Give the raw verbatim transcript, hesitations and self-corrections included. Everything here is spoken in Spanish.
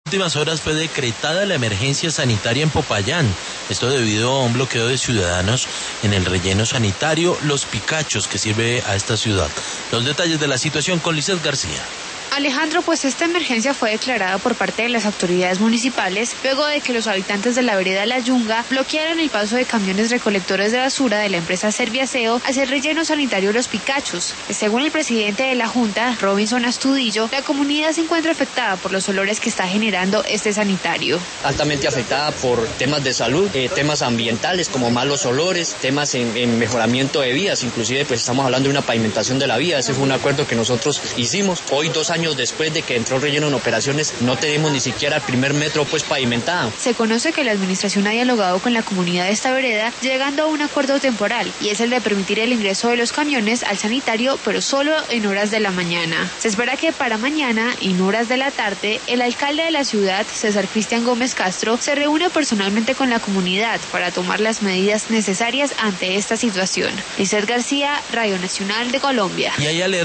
En las últimas horas fue decretada la emergencia sanitaria en Popayán, esto debido a un bloqueo de ciudadanos en el relleno sanitario Los Picachos que sirve a esta ciudad. Los detalles de la situación con Lizeth García. Alejandro, pues esta emergencia fue declarada por parte de las autoridades municipales luego de que los habitantes de la vereda La Yunga bloquearon el paso de camiones recolectores de basura de la empresa Serviaseo hacia el relleno sanitario Los Picachos. Según el presidente de la Junta, Robinson Astudillo, la comunidad se encuentra afectada por los olores que está generando este sanitario. Altamente afectada por temas de salud, eh, temas ambientales como malos olores, temas en, en mejoramiento de vías, inclusive pues estamos hablando de una pavimentación de la vía. Ese fue un acuerdo que nosotros hicimos. Hoy, dos años después de que entró el relleno en operaciones, no tenemos ni siquiera el primer metro pues pavimentado. Se conoce que la administración ha dialogado con la comunidad de esta vereda, llegando a un acuerdo temporal, y es el de permitir el ingreso de los camiones al sanitario, pero solo en horas de la mañana. Se espera que para mañana, en horas de la tarde, el alcalde de la ciudad, César Cristian Gómez Castro, se reúne personalmente con la comunidad para tomar las medidas necesarias ante esta situación. Lizeth García, Radio Nacional de Colombia. Y hay alerta